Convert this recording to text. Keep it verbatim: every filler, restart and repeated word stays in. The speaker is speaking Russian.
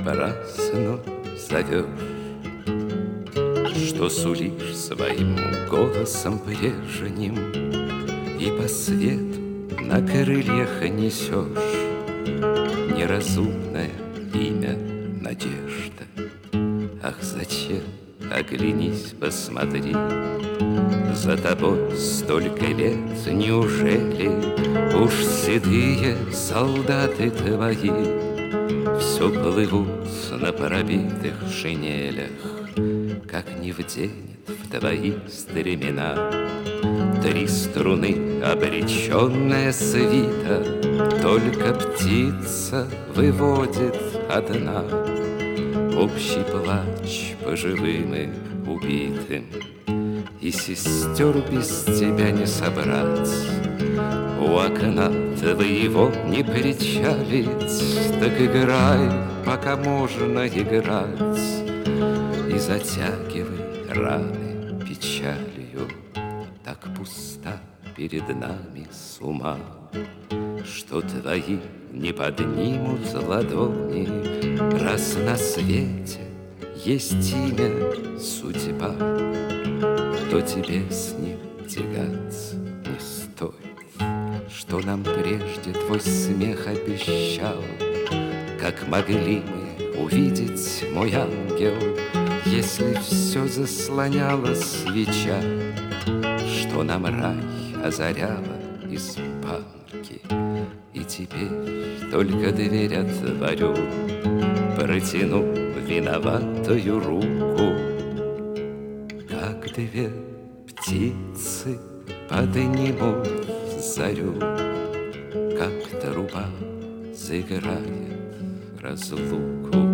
напрасно зовешь, что сулишь своим голосом прежним, и по свету на крыльях несешь неразумное имя надежда. Ах, зачем? Оглянись, посмотри, за тобой столько лет, неужели уж седые солдаты твои все плывут на пробитых шинелях, как не вденет в твои стремена три струны обреченная свита, только птица выводит одна общий плач по живым и убитым. И сестер без тебя не собрать, у окна твоего не причалить. Так играй, пока можно играть, и затягивай раны печалью. Так пуста перед нами с ума, что твои не поднимут ладони, раз на свете есть имя судьба, то тебе с ним тягаться не стоит. Что нам прежде твой смех обещал, как могли мы увидеть, мой ангел, если все заслоняла свеча, что нам рай озаряла из банки. И теперь только дверь отворю, протяну виноватую руку, как две птицы поднимут зарю, как труба заиграет разлуку.